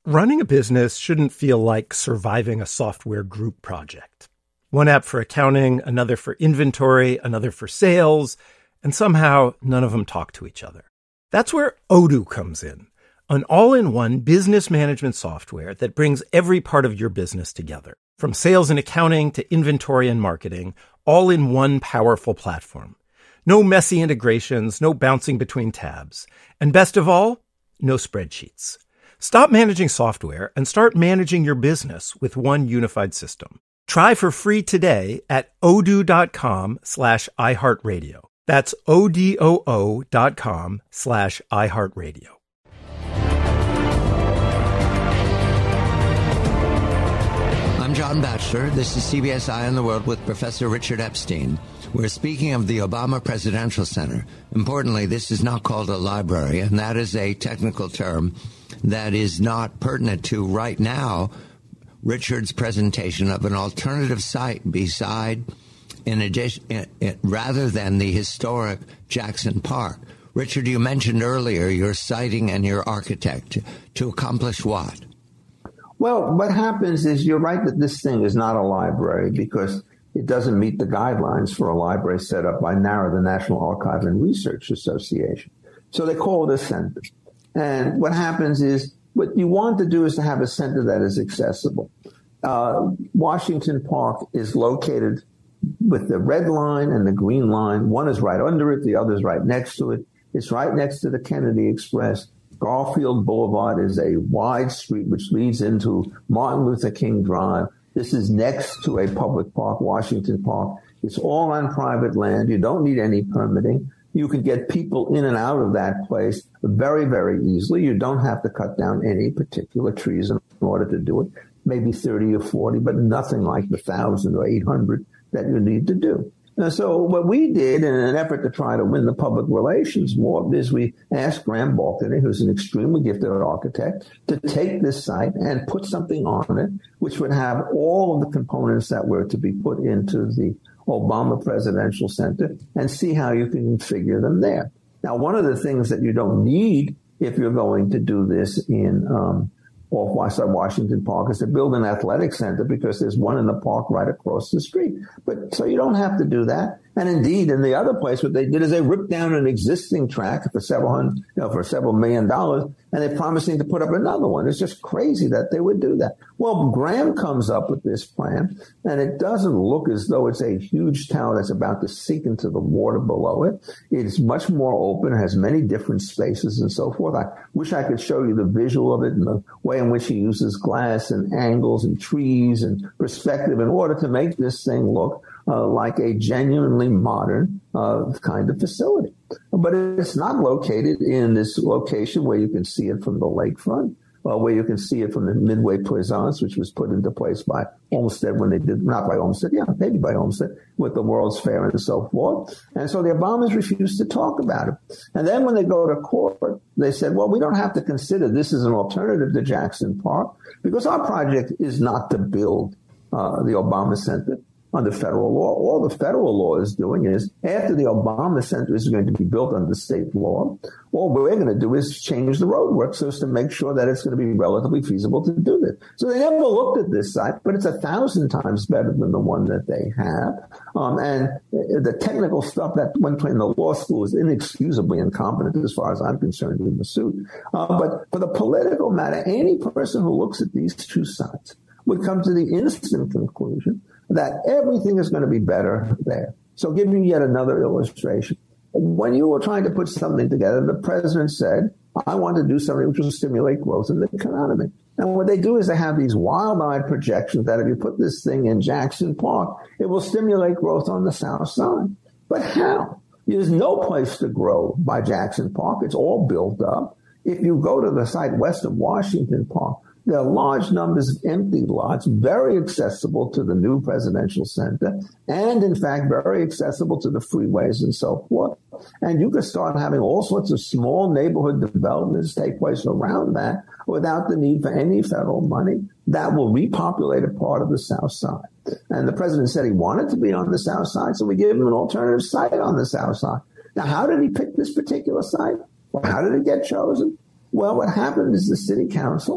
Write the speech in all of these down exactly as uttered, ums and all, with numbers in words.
Running a business shouldn't feel like surviving a software group project. One app for accounting, another for inventory, another for sales, and somehow none of them talk to each other. That's where Odoo comes in, an all-in-one business management software that brings every part of your business together, from sales and accounting to inventory and marketing, all in one powerful platform. No messy integrations, no bouncing between tabs. And best of all, no spreadsheets. Stop managing software and start managing your business with one unified system. Try for free today at odoo.com slash iHeartRadio. That's O-D-O-O dot com slash iHeartRadio. I'm John Batchelor. This is C B S Eye on the World with Professor Richard Epstein. We're speaking of the Obama Presidential Center. Importantly, this is not called a library, and that is a technical term that is not pertinent to right now Richard's presentation of an alternative site beside, in addition, it, it, rather than the historic Jackson Park. Richard, you mentioned earlier your siting and your architect. To accomplish what? Well, what happens is you're right that this thing is not a library because it doesn't meet the guidelines for a library set up by NARA, the National Archive and Research Association. So they call it a center. And what happens is what you want to do is to have a center that is accessible. Uh, Washington Park is located with the red line and the green line. One is right under it. The other is right next to it. It's right next to the Kennedy Express. Garfield Boulevard is a wide street which leads into Martin Luther King Drive. This is next to a public park, Washington Park. It's all on private land. You don't need any permitting. You can get people in and out of that place very, very easily. You don't have to cut down any particular trees in order to do it. Maybe thirty or forty, but nothing like the one thousand or eight hundred that you need to do. And so what we did in an effort to try to win the public relations war is we asked Graham Balcony, who's an extremely gifted architect, to take this site and put something on it which would have all of the components that were to be put into the Obama Presidential Center and see how you can configure them there. Now, one of the things that you don't need if you're going to do this in um, off Washington Park is to build an athletic center because there's one in the park right across the street. But so you don't have to do that. And indeed, in the other place, what they did is they ripped down an existing track for several hundred, you know, for several million dollars, and they're promising to put up another one. It's just crazy that they would do that. Well, Graham comes up with this plan, and it doesn't look as though it's a huge tower that's about to sink into the water below it. It's much more open, it has many different spaces and so forth. I wish I could show you the visual of it and the way in which he uses glass and angles and trees and perspective in order to make this thing look Uh, like a genuinely modern uh, kind of facility. But it's not located in this location where you can see it from the lakefront, uh, where you can see it from the Midway Plaisance, which was put into place by Olmsted when they did, not by Olmsted, yeah, maybe by Olmsted, with the World's Fair and so forth. And so the Obamas refused to talk about it. And then when they go to court, they said, well, we don't have to consider this as an alternative to Jackson Park because our project is not to build uh, the Obama Center under federal law. All the federal law is doing is after the Obama Center is going to be built under state law, all we're going to do is change the roadwork so as to make sure that it's going to be relatively feasible to do this. So they never looked at this site, but it's a thousand times better than the one that they have. Um, and the technical stuff that went in the law school is inexcusably incompetent as far as I'm concerned in the suit. Uh, but for the political matter, any person who looks at these two sites would come to the instant conclusion that everything is going to be better there. So give you yet another illustration. When you were trying to put something together, the president said, I want to do something which will stimulate growth in the economy. And what they do is they have these wild-eyed projections that if you put this thing in Jackson Park, it will stimulate growth on the south side. But how? There's no place to grow by Jackson Park. It's all built up. If you go to the site west of Washington Park, there are large numbers of empty lots, very accessible to the new presidential center, and in fact, very accessible to the freeways and so forth. And you can start having all sorts of small neighborhood developments take place around that without the need for any federal money that will repopulate a part of the south side. And the president said he wanted to be on the south side, so we gave him an alternative site on the south side. Now, how did he pick this particular site? Well, how did it get chosen? Well, what happened is the city council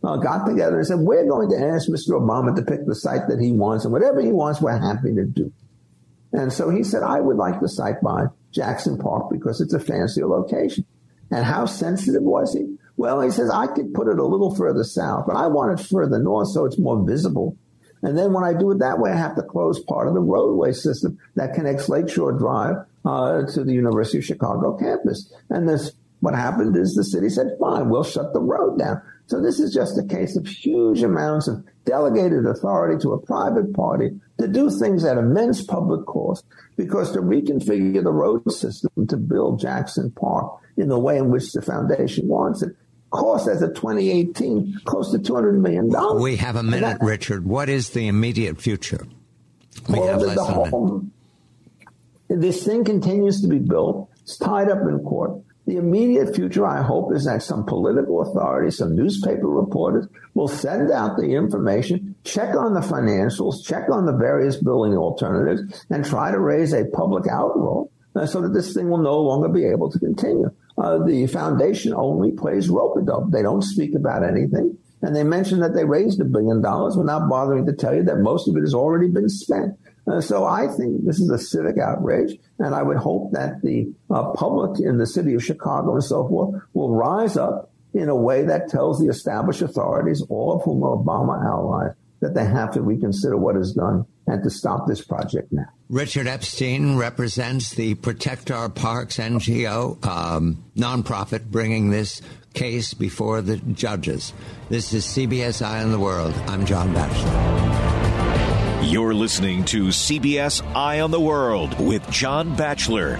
uh, got together and said, we're going to ask Mister Obama to pick the site that he wants, and whatever he wants, we're happy to do. And so he said, I would like the site by Jackson Park because it's a fancier location. And how sensitive was he? Well, he says, I could put it a little further south, but I want it further north so it's more visible. And then when I do it that way, I have to close part of the roadway system that connects Lakeshore Drive uh, to the University of Chicago campus. And this, what happened is the city said, fine, we'll shut the road down. So this is just a case of huge amounts of delegated authority to a private party to do things at immense public cost, because to reconfigure the road system to build Jackson Park in the way in which the foundation wants it cost, as of twenty eighteen, close to two hundred million dollars. We have a minute, that, Richard. What is the immediate future? We well, have the, less the than whole, this thing continues to be built. It's tied up in court. The immediate future, I hope, is that some political authorities, some newspaper reporters will send out the information, check on the financials, check on the various building alternatives, and try to raise a public outroar uh, so that this thing will no longer be able to continue. Uh, the foundation only plays rope-a-dope. They don't speak about anything. And they mention that they raised a billion dollars without bothering to tell you that most of it has already been spent. Uh, so I think this is a civic outrage, and I would hope that the uh, public in the city of Chicago and so forth will rise up in a way that tells the established authorities, all of whom are Obama allies, that they have to reconsider what is done and to stop this project now. Richard Epstein represents the Protect Our Parks N G O, um, nonprofit, bringing this case before the judges. This is C B S Eye on the World. I'm John Batchelor. You're listening to C B S Eye on the World with John Batchelor.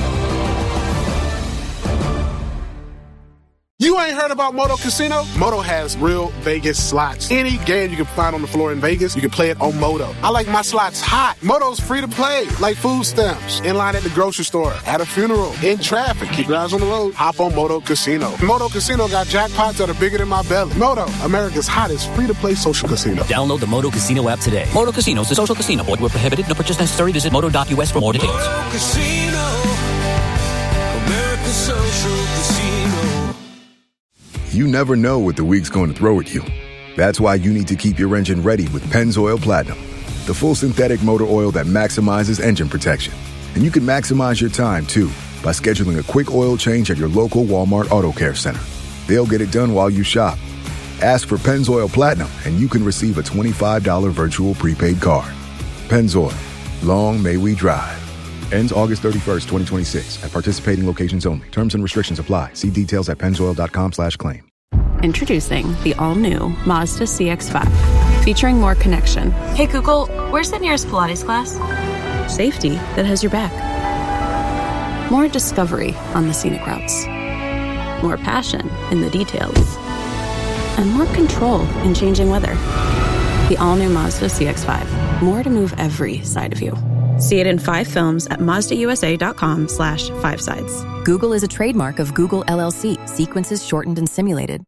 You ain't heard about Moto Casino? Moto has real Vegas slots. Any game you can find on the floor in Vegas, you can play it on Moto. I like my slots hot. Moto's free to play, like food stamps, in line at the grocery store, at a funeral, in traffic. Keep your eyes on the road. Hop on Moto Casino. Moto Casino got jackpots that are bigger than my belly. Moto, America's hottest free-to-play social casino. Download the Moto Casino app today. Moto Casino is a social casino. Void where prohibited. No purchase necessary. Visit moto dot U S for more details. Moto Casino, America's social casino. You never know what the week's going to throw at you. That's why you need to keep your engine ready with Pennzoil Platinum, the full synthetic motor oil that maximizes engine protection. And you can maximize your time, too, by scheduling a quick oil change at your local Walmart Auto Care Center. They'll get it done while you shop. Ask for Pennzoil Platinum, and you can receive a twenty-five dollars virtual prepaid card. Pennzoil. Long may we drive. Ends August thirty-first, twenty twenty-six at participating locations only. Terms and restrictions apply. See details at pennzoil dot com slash claim. Introducing the all-new Mazda C X five, featuring more connection. Hey Google, where's the nearest Pilates class? Safety that has your back. More discovery on the scenic routes. More passion in the details. And more control in changing weather. The all-new Mazda C X five. More to move every side of you. See it in five films at Mazda U S A dot com slash five sides. Google is a trademark of Google L L C. Sequences shortened and simulated.